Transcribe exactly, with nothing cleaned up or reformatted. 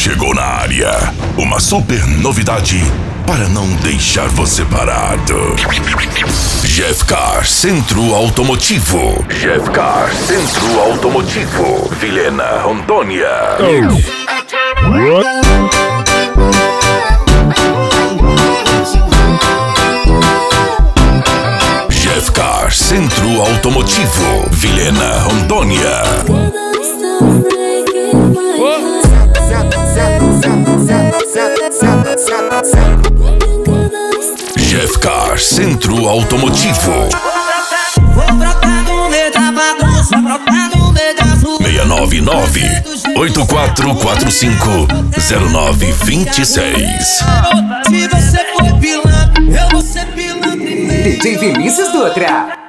chegou na área. Uma super novidade para não deixar você parado. Jeffcar Centro Automotivo. Jeffcar Centro Automotivo. Vilhena, Rondônia. Jeffcar Centro Automotivo. Vilhena, Rondônia. Jeffcar Centro Automotivo. seis nove nove, oito quatro quatro cinco, zero nove dois seis. Se você for pilantra, eu vou ser pilantra. D J Vinícius Dutra.